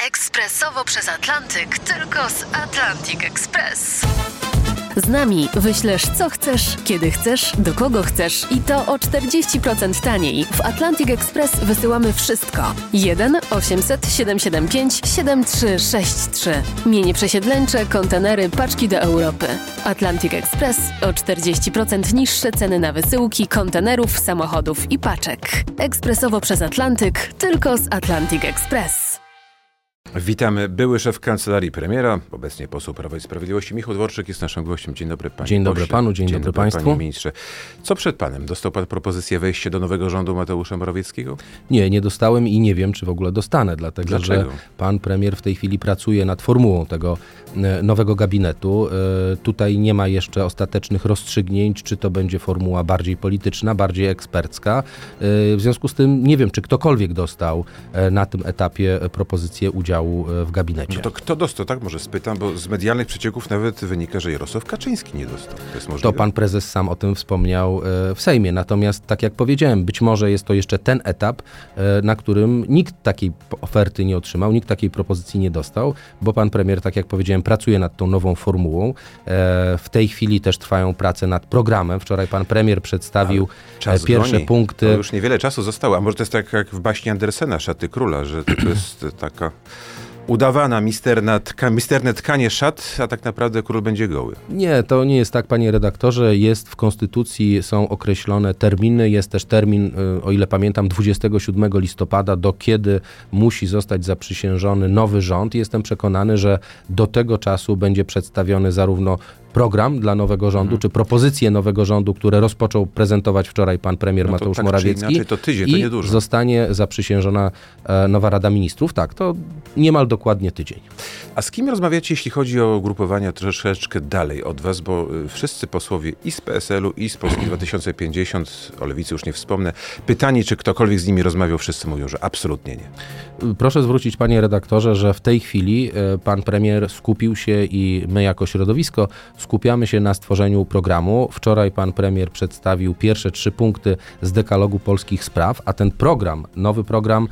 Ekspresowo przez Atlantyk, tylko z Atlantic Express. Z nami wyślesz co chcesz, kiedy chcesz, do kogo chcesz i to o 40% taniej. W Atlantic Express wysyłamy wszystko. 1 800 775 7363. Mienie przesiedleńcze, kontenery, paczki do Europy. Atlantic Express o 40% niższe ceny na wysyłki kontenerów, samochodów i paczek. Ekspresowo przez Atlantyk, tylko z Atlantic Express. Witamy. Były szef Kancelarii Premiera, obecnie poseł Prawa i Sprawiedliwości, Michał Dworczyk jest naszym gościem. Dzień dobry panie. Dzień dobry panu, dzień dobry państwu. Panie ministrze. Co przed panem? Dostał pan propozycję wejścia do nowego rządu Mateusza Morawieckiego? Nie dostałem i nie wiem, czy w ogóle dostanę, dlatego że pan premier w tej chwili pracuje nad formułą tego nowego gabinetu. Tutaj nie ma jeszcze ostatecznych rozstrzygnięć, czy to będzie formuła bardziej polityczna, bardziej ekspercka. W związku z tym nie wiem, czy ktokolwiek dostał na tym etapie propozycję udziału w gabinecie. No to kto dostał, tak? Może spytam, bo z medialnych przecieków nawet wynika, że Jarosław Kaczyński nie dostał. To jest możliwe? To pan prezes sam o tym wspomniał w Sejmie. Natomiast, tak jak powiedziałem, być może jest to jeszcze ten etap, na którym nikt takiej oferty nie otrzymał, nikt takiej propozycji nie dostał, bo pan premier, tak jak powiedziałem, pracuje nad tą nową formułą. W tej chwili też trwają prace nad programem. Wczoraj pan premier przedstawił pierwsze punkty. To już niewiele czasu zostało, a może to jest tak jak w baśni Andersena, Szaty Króla, że to jest taka udawana misterne tkanie szat, a tak naprawdę król będzie goły. Nie, to nie jest tak, panie redaktorze. Jest w Konstytucji, są określone terminy. Jest też termin, o ile pamiętam, 27 listopada, do kiedy musi zostać zaprzysiężony nowy rząd. Jestem przekonany, że do tego czasu będzie przedstawiony zarówno program dla nowego rządu, czy propozycje nowego rządu, które rozpoczął prezentować wczoraj pan premier Mateusz Morawiecki. To tydzień, to niedużo. Zostanie zaprzysiężona nowa Rada Ministrów. Tak, to niemal dokładnie tydzień. A z kim rozmawiacie, jeśli chodzi o ugrupowania troszeczkę dalej od was, bo wszyscy posłowie i z PSL-u, i z Polski 2050, o Lewicy już nie wspomnę, pytani, czy ktokolwiek z nimi rozmawiał, wszyscy mówią, że absolutnie nie. Proszę zwrócić, panie redaktorze, że w tej chwili pan premier skupił się i my jako środowisko skupiamy się na stworzeniu programu. Wczoraj pan premier przedstawił pierwsze 3 punkty z dekalogu polskich spraw, a ten program, nowy program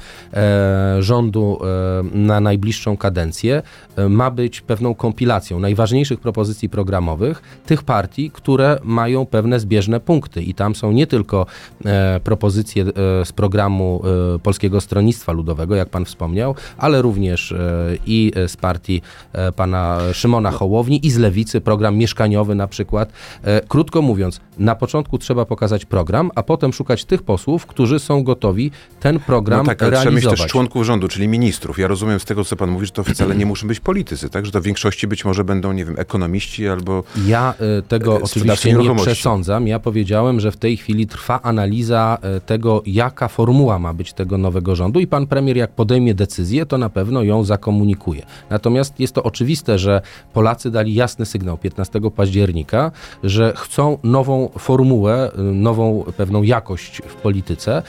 rządu na najbliższą kadencję ma być pewną kompilacją najważniejszych propozycji programowych tych partii, które mają pewne zbieżne punkty. I tam są nie tylko propozycje z programu Polskiego Stronnictwa Ludowego, jak pan wspomniał, ale również i z partii pana Szymona Hołowni i z Lewicy program mieszkaniowy na przykład. Krótko mówiąc, na początku trzeba pokazać program, a potem szukać tych posłów, którzy są gotowi ten program realizować. Trzeba mieć też członków rządu, czyli ministrów. Ja rozumiem z tego, co pan mówi, że to wcale nie muszą być politycy, tak? Że to w większości być może będą, nie wiem, ekonomiści albo ja tego oczywiście nie przesądzam. Ja powiedziałem, że w tej chwili trwa analiza tego, jaka formuła ma być tego nowego rządu i pan premier, jak podejmie decyzję, to na pewno ją zakomunikuje. Natomiast jest to oczywiste, że Polacy dali jasny sygnał 15 października, że chcą nową formułę, nową pewną jakość w polityce.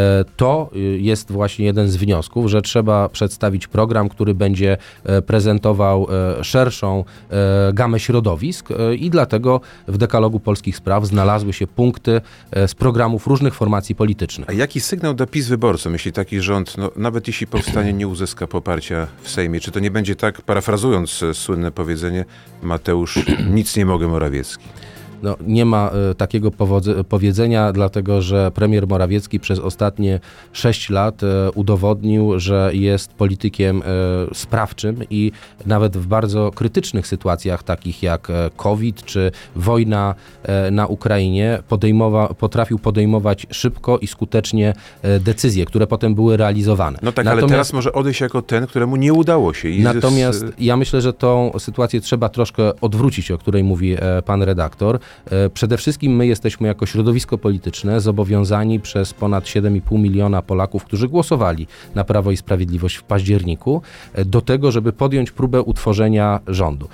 To jest właśnie jeden z wniosków, że trzeba przedstawić program, który będzie prezentował szerszą gamę środowisk i dlatego w dekalogu polskich spraw znalazły się punkty z programów różnych formacji politycznych. A jaki sygnał da PiS wyborcom, jeśli taki rząd, nawet jeśli powstanie, nie uzyska poparcia w Sejmie? Czy to nie będzie tak, parafrazując słynne powiedzenie, Mateusz, nic nie mogę, Morawiecki? No, nie ma takiego powiedzenia, dlatego że premier Morawiecki przez ostatnie 6 lat udowodnił, że jest politykiem sprawczym i nawet w bardzo krytycznych sytuacjach, takich jak COVID czy wojna na Ukrainie, potrafił podejmować szybko i skutecznie decyzje, które potem były realizowane. No tak, ale teraz może odejść jako ten, któremu nie udało się. Natomiast ja myślę, że tą sytuację trzeba troszkę odwrócić, o której mówi pan redaktor. Przede wszystkim my jesteśmy jako środowisko polityczne zobowiązani przez ponad 7,5 miliona Polaków, którzy głosowali na Prawo i Sprawiedliwość w październiku, do tego, żeby podjąć próbę utworzenia rządu.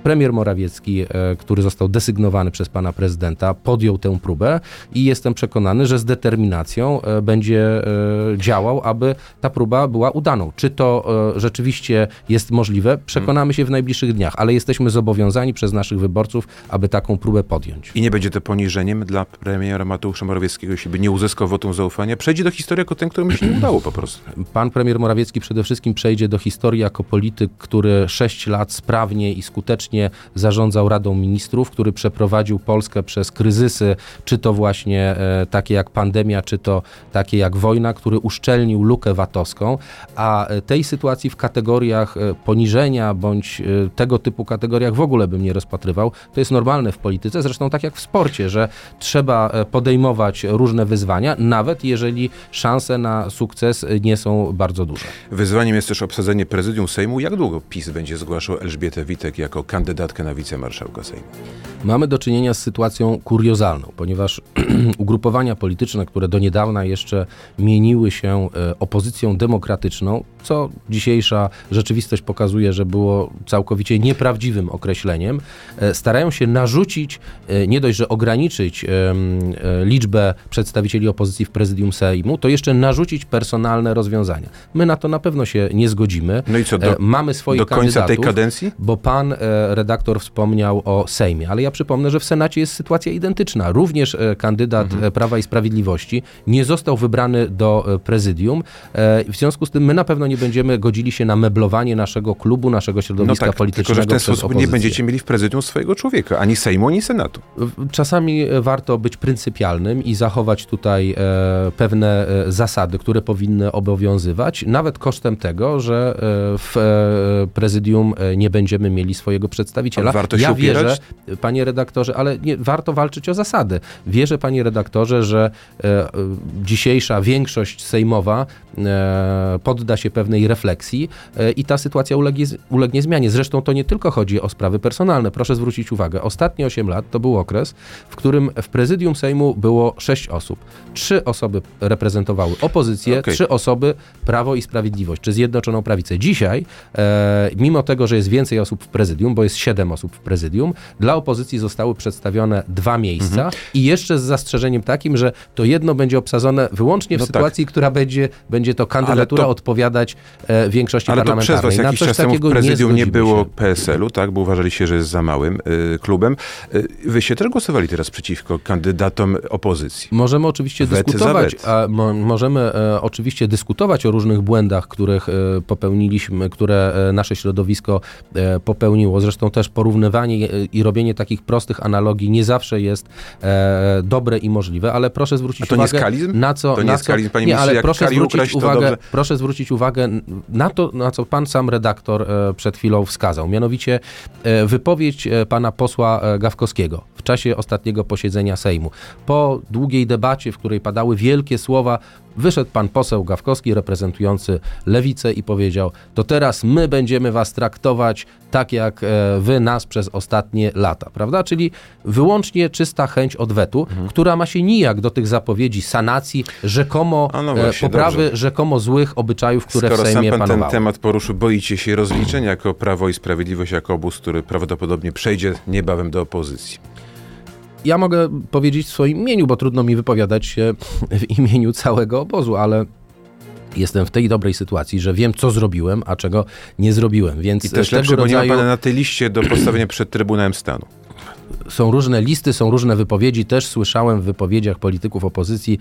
Premier Morawiecki, który został desygnowany przez pana prezydenta, podjął tę próbę i jestem przekonany, że z determinacją będzie działał, aby ta próba była udaną. Czy to rzeczywiście jest możliwe? Przekonamy się w najbliższych dniach, ale jesteśmy zobowiązani przez naszych wyborców, aby taką próbę podjąć. I nie będzie to poniżeniem dla premiera Mateusza Morawieckiego, jeśli by nie uzyskał wotum zaufania? Przejdzie do historii jako ten, któremu się nie udało po prostu. Pan premier Morawiecki przede wszystkim przejdzie do historii jako polityk, który 6 lat sprawnie i skutecznie zarządzał Radą Ministrów, który przeprowadził Polskę przez kryzysy, czy to właśnie takie jak pandemia, czy to takie jak wojna, który uszczelnił lukę VAT-owską, a tej sytuacji w kategoriach poniżenia bądź tego typu kategoriach w ogóle bym nie rozpatrywał. To jest normalne w polityce, zresztą tak jak w sporcie, że trzeba podejmować różne wyzwania, nawet jeżeli szanse na sukces nie są bardzo duże. Wyzwaniem jest też obsadzenie prezydium Sejmu. Jak długo PiS będzie zgłaszał Elżbietę Witek jako kandydatkę na wicemarszałka Sejmu? Mamy do czynienia z sytuacją kuriozalną, ponieważ ugrupowania polityczne, które do niedawna jeszcze mieniły się opozycją demokratyczną, co dzisiejsza rzeczywistość pokazuje, że było całkowicie nieprawdziwym określeniem, starają się narzucić, nie dość, że ograniczyć liczbę przedstawicieli opozycji w prezydium Sejmu, to jeszcze narzucić personalne rozwiązania. My na to na pewno się nie zgodzimy. No i co, mamy swoich do końca kandydatów, tej kadencji? Bo pan redaktor wspomniał o Sejmie, ale ja przypomnę, że w Senacie jest sytuacja identyczna. Również kandydat Prawa i Sprawiedliwości nie został wybrany do prezydium. W związku z tym my na pewno nie będziemy godzili się na meblowanie naszego klubu, naszego środowiska politycznego. Tylko że w ten przez sposób opozycję. nie będziecie mieli w prezydium swojego człowieka, ani Sejmu, ani Senatu. Czasami warto być pryncypialnym i zachować tutaj pewne zasady, które powinny obowiązywać, nawet kosztem tego, że w prezydium nie będziemy mieli swojego przedstawiciela. Warto się wierzę, panie redaktorze, ale nie, warto walczyć o zasady. Wierzę, panie redaktorze, że dzisiejsza większość sejmowa podda się pewnej refleksji i ta sytuacja ulegnie zmianie. Zresztą to nie tylko chodzi o sprawy personalne. Proszę zwrócić uwagę, ostatnie 8 lat to był okres, w którym w prezydium Sejmu było 6 osób. 3 osoby reprezentowały opozycję, 3 osoby Prawo i Sprawiedliwość, czy Zjednoczoną Prawicę. Dzisiaj, mimo tego, że jest więcej osób w prezydium, bo jest 7 osób w prezydium, dla opozycji zostały przedstawione 2 miejsca i jeszcze z zastrzeżeniem takim, że to jedno będzie obsadzone wyłącznie w sytuacji, która będzie to kandydatura odpowiadać większości parlamentarnej. Ale to przez was jakiś czas temu w prezydium nie było PSL-u, tak? Bo uważaliście, że jest za małym klubem. Wy też głosowali teraz przeciwko kandydatom opozycji. Możemy oczywiście dyskutować o różnych błędach, których popełniliśmy, które nasze środowisko popełniło. Zresztą też porównywanie i robienie takich prostych analogii nie zawsze jest dobre i możliwe, ale proszę zwrócić uwagę na co... To nie jest skalizm, panie ministrze, jak Kali ukraść, to dobrze. Proszę zwrócić uwagę na to, na co pan sam redaktor przed chwilą wskazał. Mianowicie wypowiedź pana posła Gawkowskiego w czasie ostatniego posiedzenia Sejmu. Po długiej debacie, w której padały wielkie słowa, wyszedł pan poseł Gawkowski reprezentujący Lewicę i powiedział: to teraz my będziemy was traktować tak jak wy nas przez ostatnie lata, prawda? Czyli wyłącznie czysta chęć odwetu, która ma się nijak do tych zapowiedzi sanacji, rzekomo poprawy rzekomo złych obyczajów, które w Sejmie panowały. Skoro sam pan ten temat poruszył, boicie się rozliczenia jako Prawo i Sprawiedliwość, jako obóz, który prawdopodobnie przejdzie niebawem do opozycji? Ja mogę powiedzieć w swoim imieniu, bo trudno mi wypowiadać się w imieniu całego obozu, ale jestem w tej dobrej sytuacji, że wiem, co zrobiłem, a czego nie zrobiłem. Więc i też lepsze, bo nie ma pana na tej liście do postawienia przed Trybunałem Stanu. Są różne listy, są różne wypowiedzi. Też słyszałem w wypowiedziach polityków opozycji,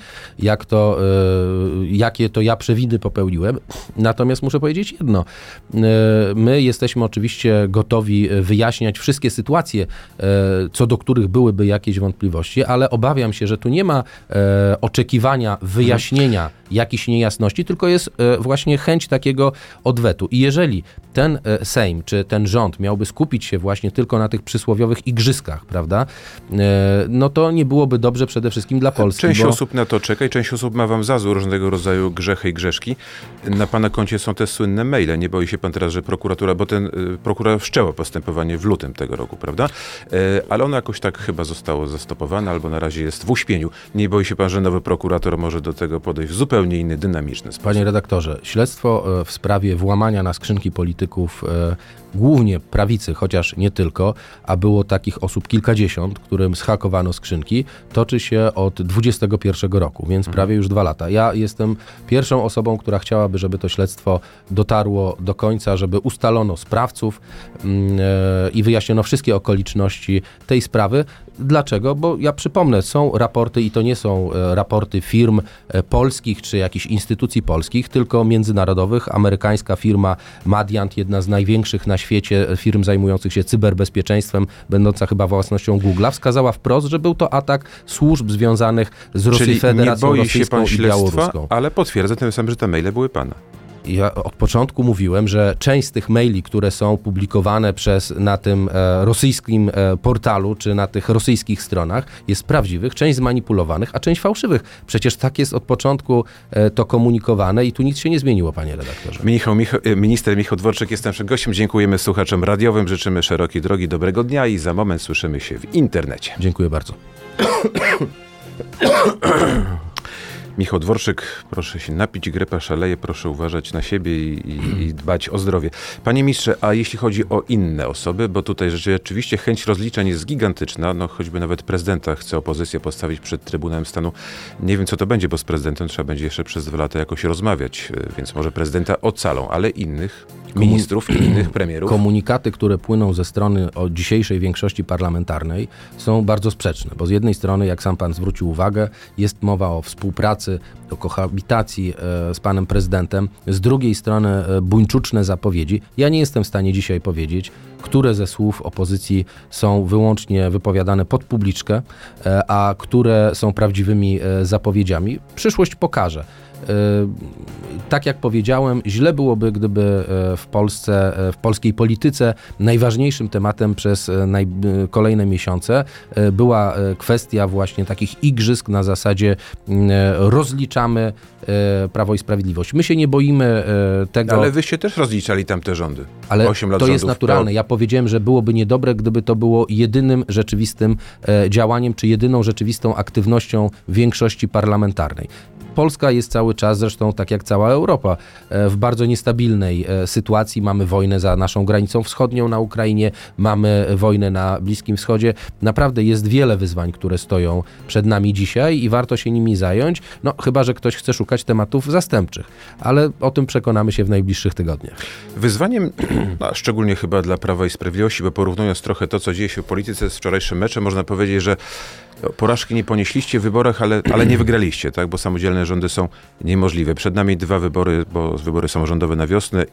jakie to ja przewiny popełniłem. Natomiast muszę powiedzieć jedno. My jesteśmy oczywiście gotowi wyjaśniać wszystkie sytuacje, co do których byłyby jakieś wątpliwości, ale obawiam się, że tu nie ma oczekiwania wyjaśnienia jakichś niejasności, tylko jest właśnie chęć takiego odwetu. I jeżeli ten Sejm, czy ten rząd miałby skupić się właśnie tylko na tych przysłowiowych igrzyskach, prawda, no to nie byłoby dobrze przede wszystkim dla Polski. Część osób na to czeka i część osób ma wam za złe różnego rodzaju grzechy i grzeszki. Na pana koncie są te słynne maile. Nie boi się pan teraz, że prokuratura, bo prokuratura wszczęła postępowanie w lutym tego roku, prawda? Ale ono jakoś tak chyba zostało zastopowane, albo na razie jest w uśpieniu. Nie boi się pan, że nowy prokurator może do tego podejść w zupełnie inny, dynamiczny sposób? Panie redaktorze, śledztwo w sprawie włamania na skrzynki polityków głównie prawicy, chociaż nie tylko, a było takich osób kilkadziesiąt, którym zhakowano skrzynki, toczy się od 2021 roku, więc prawie już 2 lata. Ja jestem pierwszą osobą, która chciałaby, żeby to śledztwo dotarło do końca, żeby ustalono sprawców i wyjaśniono wszystkie okoliczności tej sprawy. Dlaczego? Bo ja przypomnę, są raporty i to nie są raporty firm polskich czy jakichś instytucji polskich, tylko międzynarodowych. Amerykańska firma Madiant, jedna z największych na świecie firm zajmujących się cyberbezpieczeństwem, będąca chyba własnością Google'a, wskazała wprost, że był to atak służb związanych z Rosją, Federacją Rosyjską i Białoruską. Ale potwierdza tym samym, że te maile były pana. Ja od początku mówiłem, że część z tych maili, które są publikowane na tym rosyjskim portalu, czy na tych rosyjskich stronach, jest prawdziwych, część zmanipulowanych, a część fałszywych. Przecież tak jest od początku to komunikowane i tu nic się nie zmieniło, panie redaktorze. Minister Michał Dworczyk jest naszym gościem. Dziękujemy słuchaczom radiowym, życzymy szerokiej drogi, dobrego dnia i za moment słyszymy się w internecie. Dziękuję bardzo. Michał Dworczyk, proszę się napić, grypa szaleje, proszę uważać na siebie i dbać o zdrowie. Panie ministrze, a jeśli chodzi o inne osoby, bo tutaj rzeczywiście chęć rozliczeń jest gigantyczna, no choćby nawet prezydenta chce opozycja postawić przed Trybunałem Stanu. Nie wiem, co to będzie, bo z prezydentem trzeba będzie jeszcze przez 2 lata jakoś rozmawiać, więc może prezydenta ocalą, ale innych ministrów i innych premierów. Komunikaty, które płyną ze strony od dzisiejszej większości parlamentarnej, są bardzo sprzeczne, bo z jednej strony, jak sam pan zwrócił uwagę, jest mowa o współpracy, o kohabitacji z panem prezydentem, z drugiej strony buńczuczne zapowiedzi. Ja nie jestem w stanie dzisiaj powiedzieć, które ze słów opozycji są wyłącznie wypowiadane pod publiczkę, a które są prawdziwymi zapowiedziami. Przyszłość pokaże. Tak jak powiedziałem, źle byłoby, gdyby w Polsce, w polskiej polityce najważniejszym tematem przez kolejne miesiące była kwestia właśnie takich igrzysk na zasadzie rozliczamy Prawo i Sprawiedliwość. My się nie boimy tego... Ale wyście też rozliczali tamte rządy. Ale 8 lat to jest rządów, naturalne. Ja powiedziałem, że byłoby niedobre, gdyby to było jedynym rzeczywistym działaniem, czy jedyną rzeczywistą aktywnością większości parlamentarnej. Polska jest cały czas, zresztą tak jak cała Europa, w bardzo niestabilnej sytuacji. Mamy wojnę za naszą granicą wschodnią na Ukrainie, mamy wojnę na Bliskim Wschodzie. Naprawdę jest wiele wyzwań, które stoją przed nami dzisiaj i warto się nimi zająć, no chyba że ktoś chce szukać tematów zastępczych, ale o tym przekonamy się w najbliższych tygodniach. Wyzwaniem, szczególnie chyba dla Prawa i Sprawiedliwości, bo porównując trochę to, co dzieje się w polityce z wczorajszym meczem, można powiedzieć, że porażki nie ponieśliście w wyborach, ale nie wygraliście, tak? Bo samodzielne rządy są niemożliwe. Przed nami 2 wybory, bo wybory samorządowe na wiosnę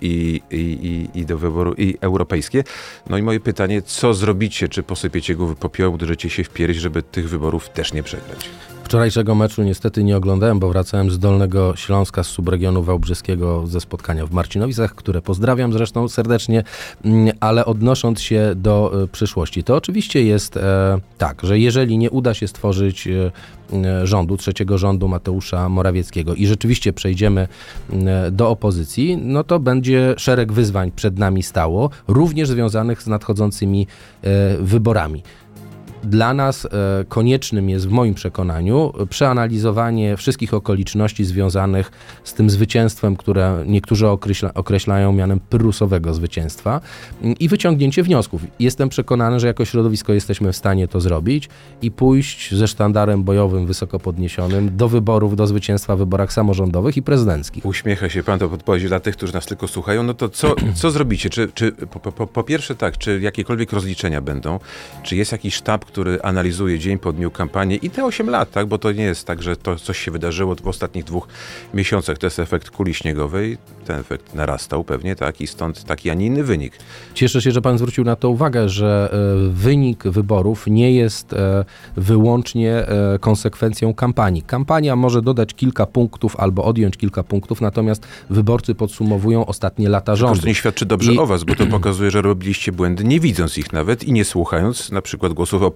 i do wyboru i europejskie. No i moje pytanie, co zrobicie? Czy posypiecie głowy popiołem, uderzycie się w pierś, żeby tych wyborów też nie przegrać? Wczorajszego meczu niestety nie oglądałem, bo wracałem z Dolnego Śląska, z subregionu wałbrzyskiego ze spotkania w Marcinowicach, które pozdrawiam zresztą serdecznie, ale odnosząc się do przyszłości, to oczywiście jest tak, że jeżeli nie uda się stworzyć rządu, trzeciego rządu Mateusza Morawieckiego i rzeczywiście przejdziemy do opozycji, no to będzie szereg wyzwań przed nami stało, również związanych z nadchodzącymi wyborami. Dla nas koniecznym jest w moim przekonaniu przeanalizowanie wszystkich okoliczności związanych z tym zwycięstwem, które niektórzy określają mianem pyrrhusowego zwycięstwa i wyciągnięcie wniosków. Jestem przekonany, że jako środowisko jesteśmy w stanie to zrobić i pójść ze sztandarem bojowym wysoko podniesionym do wyborów, do zwycięstwa w wyborach samorządowych i prezydenckich. Uśmiecha się pan, to podpowiedź dla tych, którzy nas tylko słuchają. No to co zrobicie? Czy po pierwsze tak, czy jakiekolwiek rozliczenia będą? Czy jest jakiś sztab, który analizuje dzień po dniu kampanię i te 8 lat, tak? Bo to nie jest tak, że to coś się wydarzyło w ostatnich 2 miesiącach. To jest efekt kuli śniegowej. Ten efekt narastał pewnie, tak? I stąd taki, a nie inny wynik. Cieszę się, że pan zwrócił na to uwagę, że wynik wyborów nie jest wyłącznie konsekwencją kampanii. Kampania może dodać kilka punktów albo odjąć kilka punktów, natomiast wyborcy podsumowują ostatnie lata rządu. To nie świadczy dobrze o was, bo to pokazuje, że robiliście błędy, nie widząc ich nawet i nie słuchając na przykład głosów opozycji.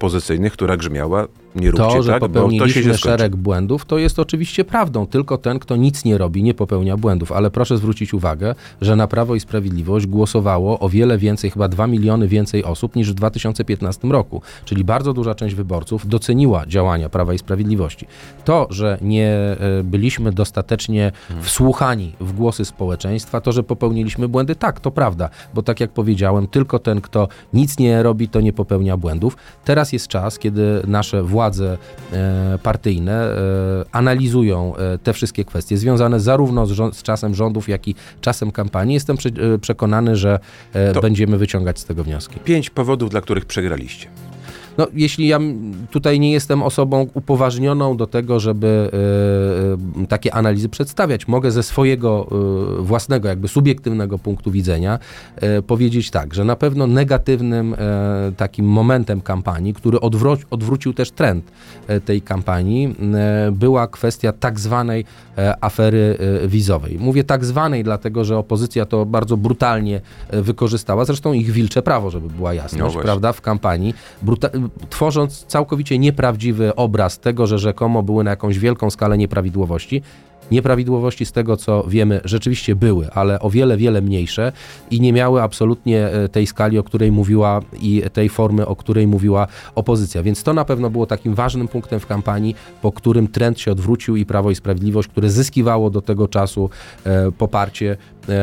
opozycyjnych, która grzmiała, nie róbcie to, że tak, bo to się popełniliśmy źle skończy. szereg błędów, to jest oczywiście prawdą. Tylko ten, kto nic nie robi, nie popełnia błędów. Ale proszę zwrócić uwagę, że na Prawo i Sprawiedliwość głosowało o wiele więcej, chyba 2 miliony więcej osób niż w 2015 roku. Czyli bardzo duża część wyborców doceniła działania Prawa i Sprawiedliwości. To, że nie byliśmy dostatecznie wsłuchani w głosy społeczeństwa, to, że popełniliśmy błędy, tak, to prawda. Bo tak jak powiedziałem, tylko ten, kto nic nie robi, to nie popełnia błędów. Teraz jest czas, kiedy nasze władze partyjne analizują te wszystkie kwestie związane zarówno z czasem rządów, jak i czasem kampanii. Jestem przekonany, że będziemy wyciągać z tego wnioski. 5 powodów, dla których przegraliście. No, jeśli ja tutaj nie jestem osobą upoważnioną do tego, żeby takie analizy przedstawiać, mogę ze swojego własnego, jakby subiektywnego punktu widzenia powiedzieć tak, że na pewno negatywnym takim momentem kampanii, który odwrócił też trend tej kampanii, była kwestia tak zwanej afery wizowej. Mówię tak zwanej, dlatego że opozycja to bardzo brutalnie wykorzystała, zresztą ich wilcze prawo, żeby była jasność, prawda, w kampanii, tworząc całkowicie nieprawdziwy obraz tego, że rzekomo były na jakąś wielką skalę nieprawidłowości. Nieprawidłowości z tego, co wiemy, rzeczywiście były, ale o wiele, wiele mniejsze i nie miały absolutnie tej skali, o której mówiła i tej formy, o której mówiła opozycja. Więc to na pewno było takim ważnym punktem w kampanii, po którym trend się odwrócił i Prawo i Sprawiedliwość, które zyskiwało do tego czasu poparcie,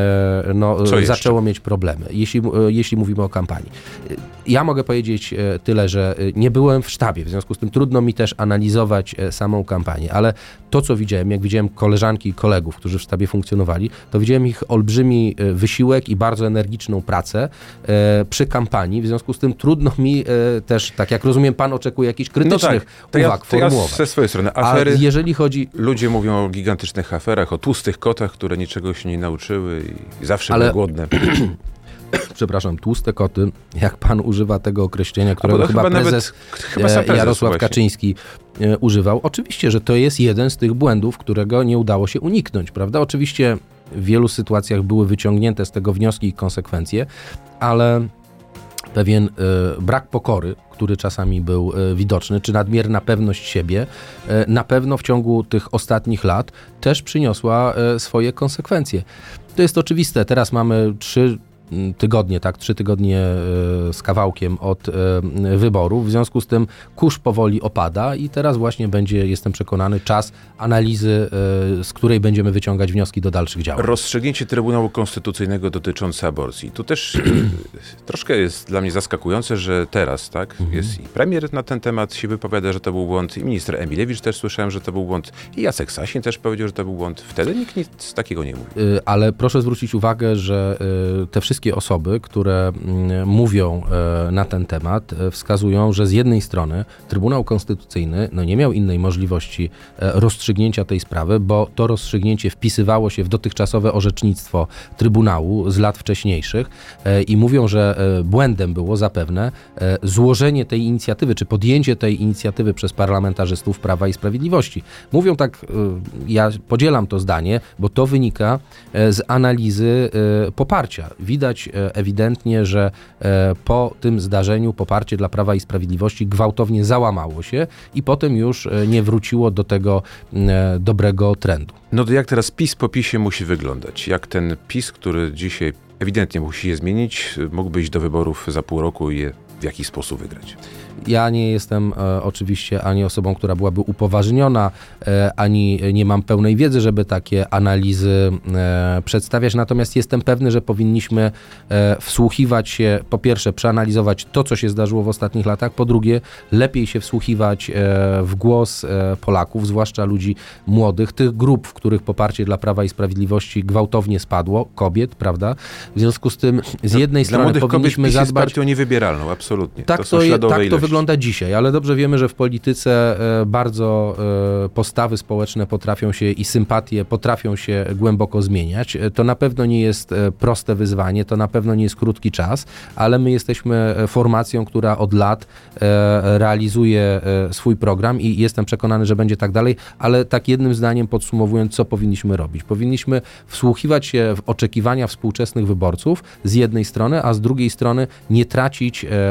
zaczęło mieć problemy, jeśli mówimy o kampanii. Ja mogę powiedzieć tyle, że nie byłem w sztabie, w związku z tym trudno mi też analizować samą kampanię, ale to, co widziałem, jak widziałem koleżanki i kolegów, którzy w sztabie funkcjonowali, to widziałem ich olbrzymi wysiłek i bardzo energiczną pracę przy kampanii, w związku z tym trudno mi też, tak jak rozumiem, pan oczekuje jakichś krytycznych uwag formułować. Ja ze swojej strony afery, jeżeli chodzi... Ludzie mówią o gigantycznych aferach, o tłustych kotach, które niczego się nie nauczyły i zawsze były głodne. Przepraszam, tłuste koty, jak pan używa tego określenia, którego chyba prezes Jarosław Kaczyński używał. Oczywiście, że to jest jeden z tych błędów, którego nie udało się uniknąć, prawda? Oczywiście w wielu sytuacjach były wyciągnięte z tego wnioski i konsekwencje, ale pewien brak pokory, który czasami był widoczny, czy nadmierna pewność siebie, na pewno w ciągu tych ostatnich lat też przyniosła swoje konsekwencje. To jest oczywiste. Teraz mamy 3 tygodnie z kawałkiem od wyborów. W związku z tym kurz powoli opada i teraz właśnie będzie, jestem przekonany, czas analizy, z której będziemy wyciągać wnioski do dalszych działań. Rozstrzygnięcie Trybunału Konstytucyjnego dotyczące aborcji. Tu też troszkę jest dla mnie zaskakujące, że teraz jest i premier na ten temat się wypowiada, że to był błąd, i minister Emilewicz też słyszałem, że to był błąd, i Jacek Sasin też powiedział, że to był błąd. Wtedy nikt nic takiego nie mówi. Ale proszę zwrócić uwagę, że te wszystkie osoby, które mówią na ten temat, wskazują, że z jednej strony Trybunał Konstytucyjny nie miał innej możliwości rozstrzygnięcia tej sprawy, bo to rozstrzygnięcie wpisywało się w dotychczasowe orzecznictwo Trybunału z lat wcześniejszych i mówią, że błędem było zapewne złożenie tej inicjatywy, czy podjęcie tej inicjatywy przez parlamentarzystów Prawa i Sprawiedliwości. Mówią tak, ja podzielam to zdanie, bo to wynika z analizy poparcia. Widać ewidentnie, że po tym zdarzeniu poparcie dla Prawa i Sprawiedliwości gwałtownie załamało się i potem już nie wróciło do tego dobrego trendu. No to jak teraz PiS po PiSie musi wyglądać? Jak ten PiS, który dzisiaj ewidentnie musi je zmienić, mógłby iść do wyborów za pół roku i je w jakiś sposób wygrać? Ja nie jestem oczywiście ani osobą, która byłaby upoważniona, ani nie mam pełnej wiedzy, żeby takie analizy przedstawiać, natomiast jestem pewny, że powinniśmy wsłuchiwać się, po pierwsze przeanalizować to, co się zdarzyło w ostatnich latach, po drugie lepiej się wsłuchiwać w głos Polaków, zwłaszcza ludzi młodych, tych grup, w których poparcie dla Prawa i Sprawiedliwości gwałtownie spadło, kobiet, prawda? W związku z tym z jednej strony powinniśmy zadbać... Dla partią niewybieralną, absolutnie. Tak to wygląda dzisiaj, ale dobrze wiemy, że w polityce bardzo postawy społeczne potrafią się i sympatie potrafią się głęboko zmieniać. To na pewno nie jest proste wyzwanie, to na pewno nie jest krótki czas, ale my jesteśmy formacją, która od lat realizuje swój program i jestem przekonany, że będzie tak dalej, ale tak jednym zdaniem podsumowując, co powinniśmy robić? Powinniśmy wsłuchiwać się w oczekiwania współczesnych wyborców z jednej strony, a z drugiej strony nie tracić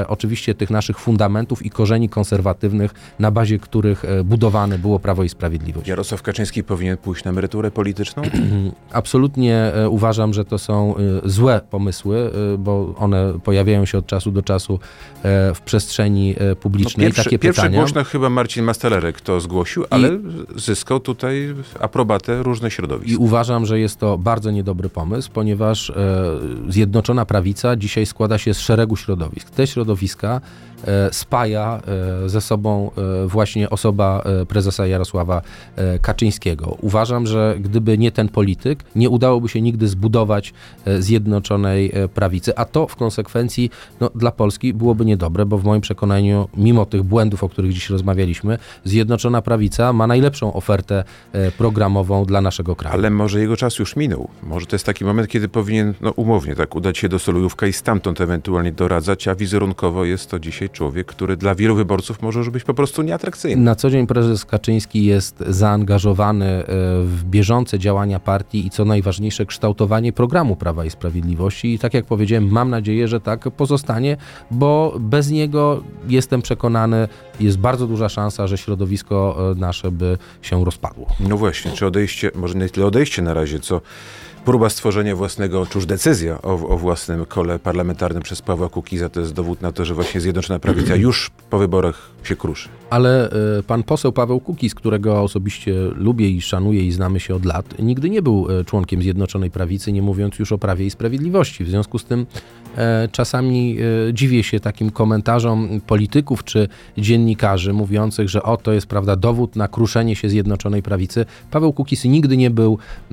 oczywiście tych naszych fundamentów i korzeni konserwatywnych, na bazie których budowane było Prawo i Sprawiedliwość. Jarosław Kaczyński powinien pójść na emeryturę polityczną? Absolutnie uważam, że to są złe pomysły, bo one pojawiają się od czasu do czasu w przestrzeni publicznej. Takie pierwsze pytania. głośno chyba Marcin Mastalerek to zgłosił, ale zyskał tutaj aprobatę różnych środowisk. I uważam, że jest to bardzo niedobry pomysł, ponieważ Zjednoczona Prawica dzisiaj składa się z szeregu środowisk. Te środowiska spaja ze sobą właśnie osoba prezesa Jarosława Kaczyńskiego. Uważam, że gdyby nie ten polityk, nie udałoby się nigdy zbudować Zjednoczonej Prawicy, a to w konsekwencji dla Polski byłoby niedobre, bo w moim przekonaniu, mimo tych błędów, o których dziś rozmawialiśmy, Zjednoczona Prawica ma najlepszą ofertę programową dla naszego kraju. Ale może jego czas już minął. Może to jest taki moment, kiedy powinien, umownie tak, udać się do Solujówka i stamtąd ewentualnie doradzać, a wizerunkowo jest to dzisiaj człowiek, który dla wielu wyborców może już być po prostu nieatrakcyjny. Na co dzień prezes Kaczyński jest zaangażowany w bieżące działania partii i co najważniejsze kształtowanie programu Prawa i Sprawiedliwości i tak jak powiedziałem, mam nadzieję, że tak pozostanie, bo bez niego jestem przekonany, jest bardzo duża szansa, że środowisko nasze by się rozpadło. No właśnie, czy odejście, może nie tyle odejście na razie, co próba stworzenia własnego, czy już decyzja o własnym kole parlamentarnym przez Pawła Kukiza, to jest dowód na to, że właśnie Zjednoczona Prawica już po wyborach się kruszy. Ale pan poseł Paweł Kukiz, którego osobiście lubię i szanuję i znamy się od lat, nigdy nie był członkiem Zjednoczonej Prawicy, nie mówiąc już o Prawie i Sprawiedliwości. W związku z tym czasami dziwię się takim komentarzom polityków czy dziennikarzy mówiących, że to jest dowód na kruszenie się Zjednoczonej Prawicy. Paweł Kukiz nigdy nie był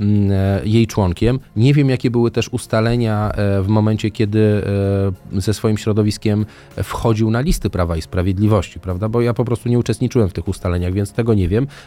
jej członkiem. Nie wiem, jakie były też ustalenia w momencie, kiedy ze swoim środowiskiem wchodził na listy Prawa i Sprawiedliwości, bo ja po prostu nie uczestniczyłem w tych ustaleniach, więc tego nie wiem.